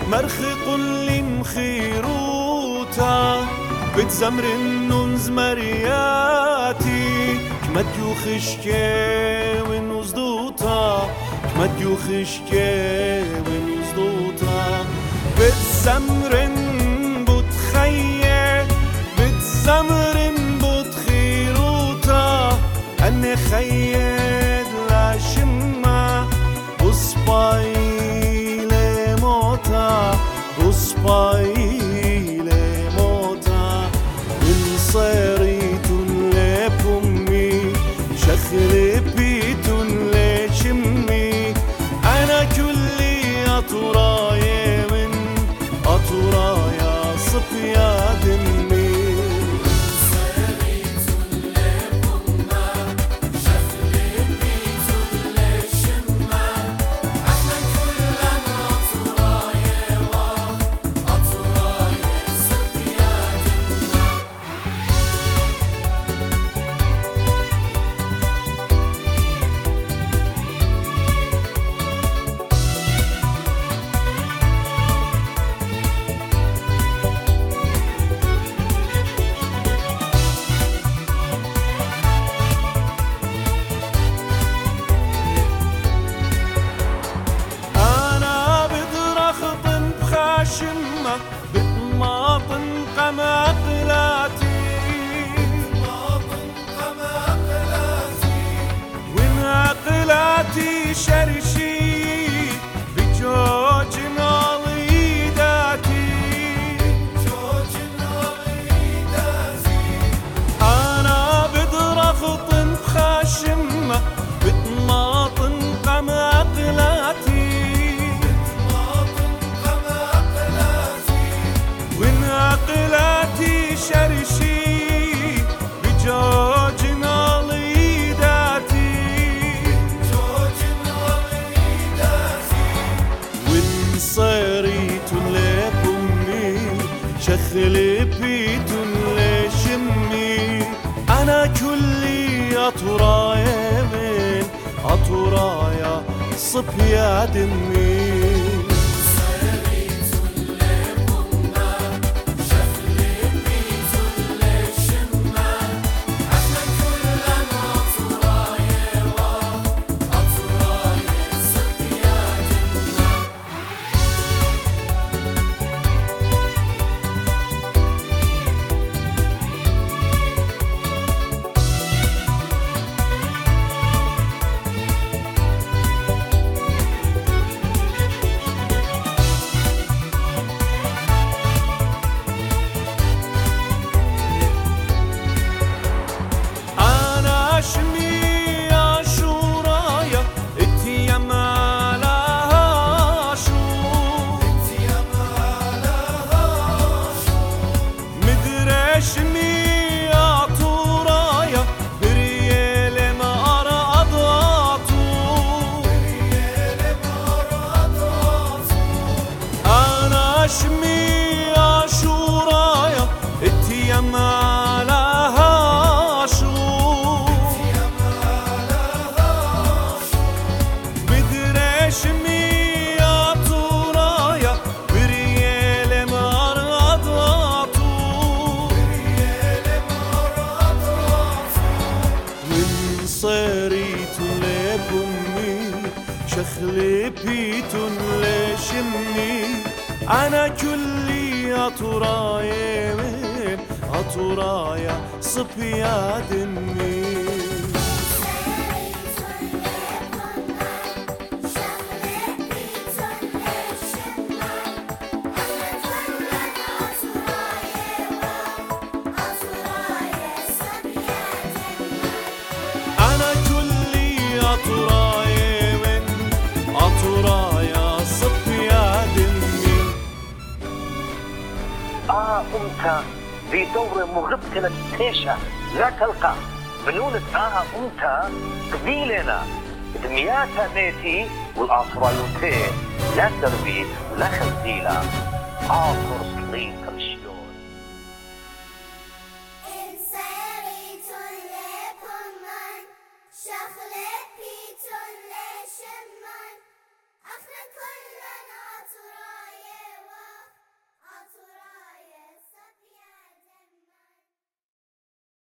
مرخق لمخيروتا بتزمر النونز مرياتي كمت يوخشكي ونوزدوتا كمت يوخشكي ونوزدوتا بتزمرن بتخيه بتزمرن بتخيروتا أني خيد لا شمع بصباي لموتا بصباي صيريت لبمي شخربيت لشمي أنا كلي أطرايا من أطرايا صفيا دمي صيريت لبمي شخربيت لشمي أنا كلي أطرايا وأطرايا صفيا دمي شمة بطماطن قماقلاتي وناقلاتي شرشي بجوج ناليداتي أنا بدرخطن بخاشمة بطماطن قماقلاتي وناقلاتي شرشي بجوج ناليداتي ونصيريت لبمي شخلبيت لشمي أنا كلي أطرايا من أطرايا صبيا دمي صيريت لبمي شخلبيت لشمي أنا كلي أطرايا من أطرايا صبيا دمي أطرايا من أطرايا صبيا دمي أنت في دور مغبتنا التيشة لا تلقى بنونة أنت قبيلنا دمياتا بيتي والأطرايوتي لا تربي ولا خزيلة عاطر صليق